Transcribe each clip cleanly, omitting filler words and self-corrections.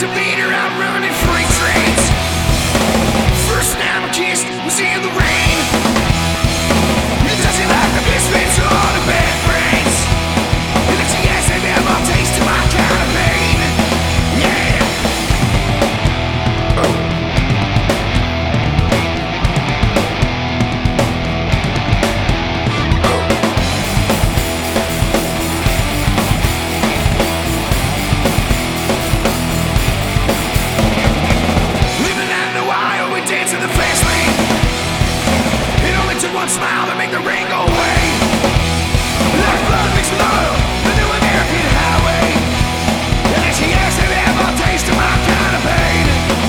to beat her out running freight trains. First time I kissed was in the rain. It doesn't like the misfits or the bad brains. And if she has a damn I'll taste my kind of pain. Yeah. One smile to make the rain go away. Like blood mixed with oil, the new American highway. And then she asked if I ever tasted my kind of pain.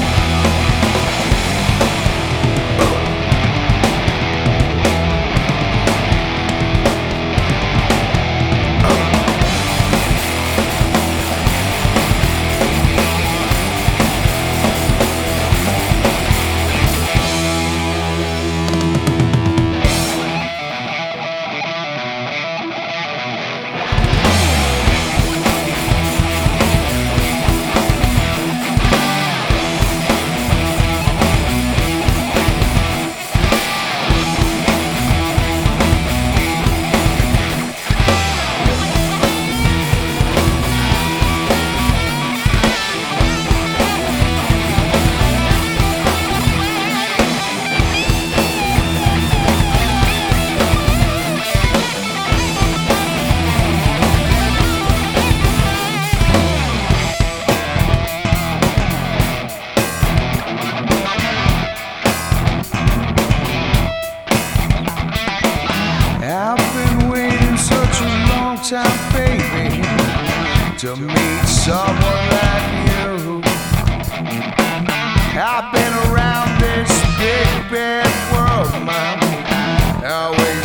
Time, baby, to meet someone like you. I've been around this big bad world, man, always